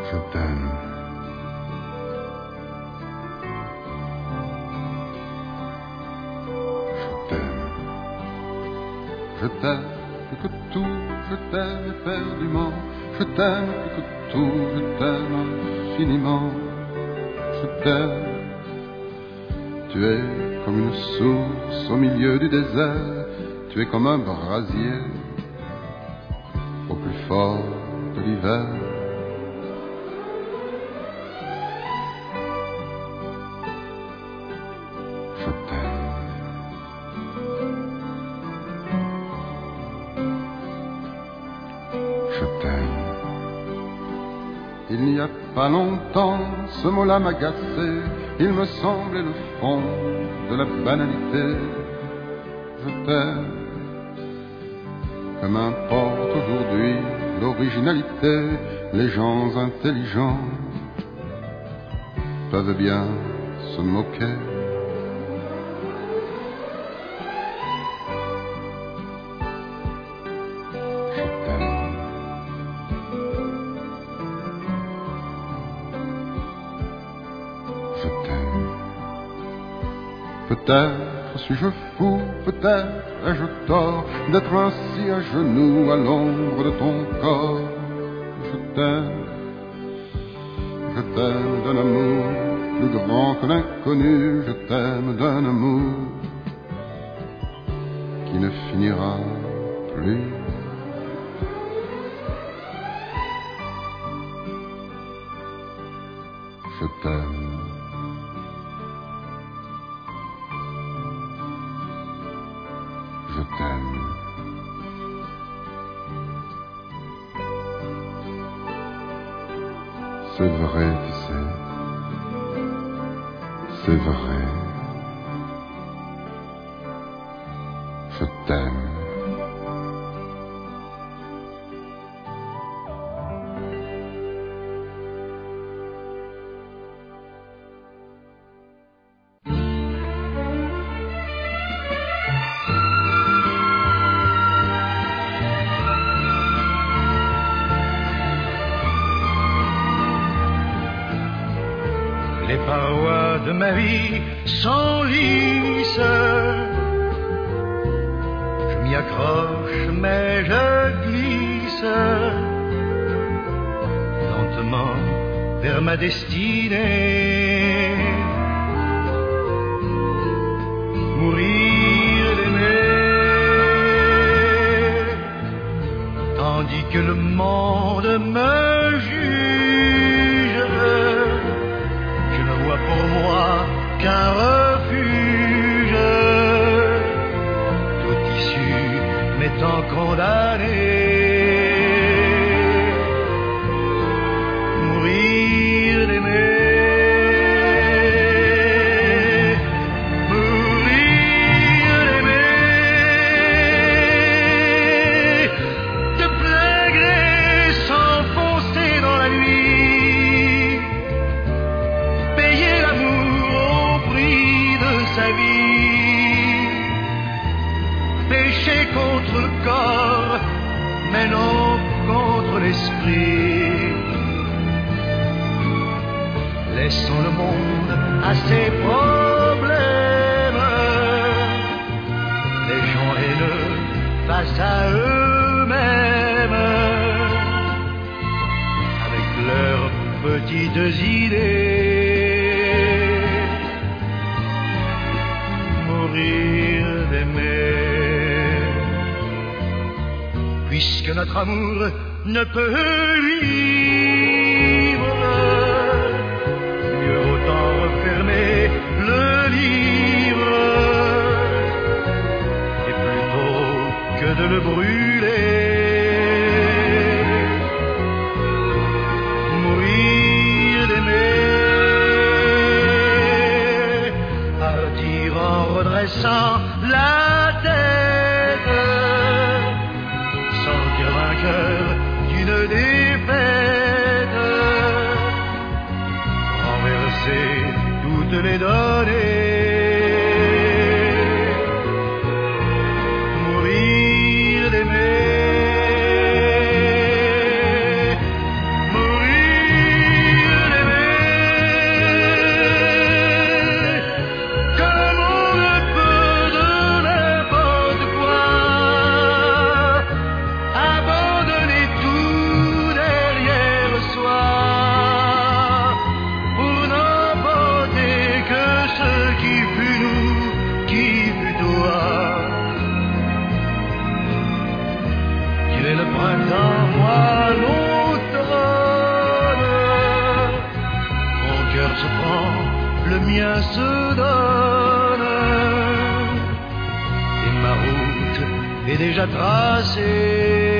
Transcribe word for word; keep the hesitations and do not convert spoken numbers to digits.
Je t'aime. Je t'aime. Je t'aime plus que tout, je t'aime éperdument. Je t'aime plus que tout, je t'aime infiniment. Je t'aime. Tu es comme une source au milieu du désert. Tu es comme un brasier au plus fort de l'hiver. Je t'aime. Je t'aime. Il n'y a pas longtemps, ce mot-là m'agaçait. Il me semblait le fond de la banalité. Je t'aime. Que m'importe aujourd'hui l'originalité, les gens intelligents peuvent bien se moquer. Je t'aime. Je t'aime. Peut-être suis-je fou, peut-être ai-je tort d'être ainsi à genoux à l'ombre de ton corps. Je t'aime. Je t'aime d'un amour plus grand que l'inconnu. Je t'aime d'un amour qui ne finira plus. Je t'aime. Je t'aime. C'est vrai, tu sais. C'est vrai. Je t'aime. Les parois de ma vie s'enlissent. Je m'y accroche mais je glisse lentement vers ma destinée. Mourir d'aimer, tandis que le monde me juge. Je ne vois pour moi qu'un refuge, toute issue m'étant condamné. Mourir d'aimer, mourir d'aimer, de plein gré s'enfoncer dans la nuit, payer l'amour au prix de sa vie, pécher contre le corps, mais non contre l'esprit. Laissons le monde à ses problèmes, les gens haineux face à eux-mêmes, avec leurs petites idées. Mourir d'aimer, puisque notre amour ne peut vivre, mieux autant refermer le livre, et plutôt que de le brûler. Mourir d'aimer, partir en redressant la tête, sortir vainqueur d'une défaite, renverser toutes les données. Mourir d'aimer, mourir moi l'automne. Mon cœur se prend, le mien se donne, et ma route est déjà tracée.